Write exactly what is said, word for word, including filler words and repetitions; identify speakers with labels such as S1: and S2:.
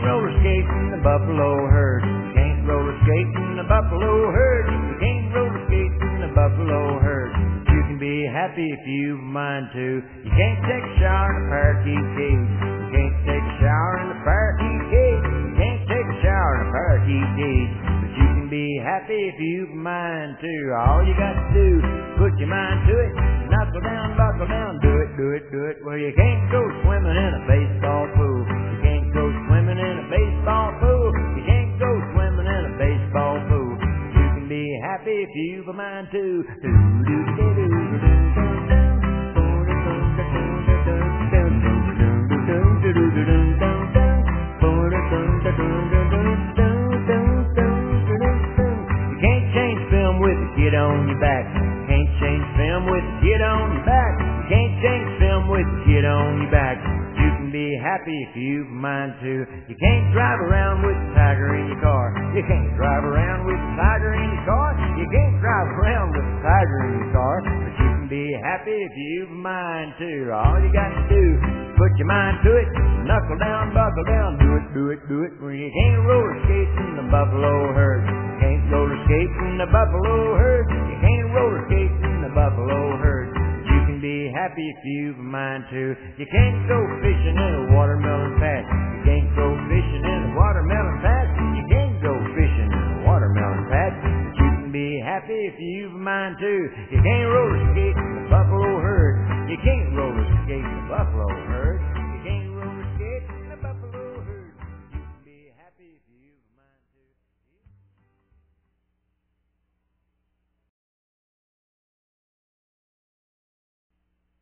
S1: roller skate in the buffalo herd. You can't roller skate in the buffalo herd. You can't roller skate in the buffalo herd. But you can be happy if you mind to. You can't take a shower in a parakeet cage. You can't take a shower in a parakeet cage. You can't take a shower in a parakeet cage. But you can be happy if you mind to. All you got to do is put your mind to it. Knuckle down, buckle down, do it, do it, do it. Well, you can't go swimming in a baseball pool. You can't go swimming in a baseball pool. You can't go swimming in a baseball pool. You can be happy if you've a mind to. Do do do do do do. You can't change film with a kid on your back. Can't change film with a kid on your back. You can't change film with a kid on your back. You can be happy if you've a mind to. You can't drive around with a tiger in your car. You can't drive around with a tiger in your car. You can't drive around with a tiger in your car. But you can be happy if you've a mind to. All you got to do is put your mind to it. Knuckle down, buckle down, do it, do it, do it. Well, you can't roller skate in the buffalo herd. You can't roller skate in the buffalo herd. You can't roller skate in the buffalo herd. You can be happy if you've a mind to. You can't go fishing in a watermelon patch. You can't go fishing in a watermelon patch. You can't go fishing in a watermelon patch. But you can be happy if you've a mind to. You can't roller skate in the buffalo herd.